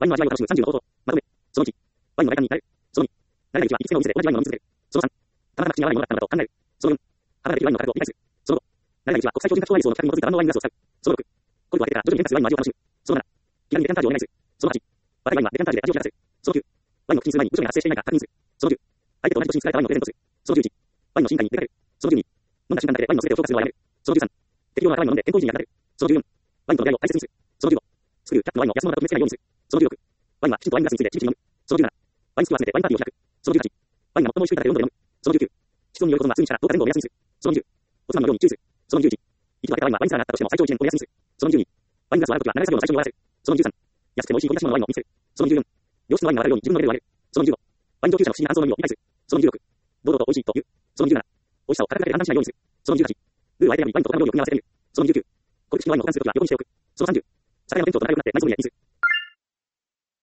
ワインの味わいを楽しむ30の方法。まとめ。その1。ワインの外観になる。その2。慣れないうちは一定の店で同じワインを飲み続ける。その3。たまたま口に合わないものだったのだと考える。その4。肌ができるワインの価格を理解する。その5。慣れないうちは国際標準化商売層の価格に基づいたランドワイングラスを使う。その6。コルクを当ててから徐々に変化するワインの味を楽しむ。その7。気軽にデカンタージュをお願いする。その8。バテワインはデカンタージュで味を引かせる。その9。ワインの口にする前に部署が発生していないか確認する。その10。相手と同じ年に作られたワインをプレゼントする。その11。ワインの深海に出かける。その12。飲んだ瞬間だけでワインの全てを評価するのはやめる。その13。適量な赤ワインを飲んで健康維持に役立てる。その14。ワインとの出会いを大切にする。その15。作るキャップのワインを安物だと決めつけないようにする。その16。ワインはきちんとワイングラスについてちびちび飲む。その17。ワインスクを集めてワインパーティーを開く。その18。ワインが最も美味しくいただける温度で飲む。その19。室温による保存は数日から10日前後を目安にする。その20。おつまみの量に注意する。その21。一度開けたワインはワインセラーがあったとしても最長1年を目安にする。その22。ワイングラスを洗うときは長い作業の最初に終わらせる。その23。安くて美味しい取り出し物のワインを見つける。その24。良質のワインが洗うように自分のレベルを上げる。その25。ワイン上級者の不思議な感想の意味を理解する。その26。堂々と美味しいと言う。その27。美味しさを価格だけで判断しないようにする。その18。ルーを相手選びワインと他の料理を組み合わせてみる。その29。コルク式のワインを保管するときは横にしておく。その30。酒屋の店長と仲良くなって内装にやってする。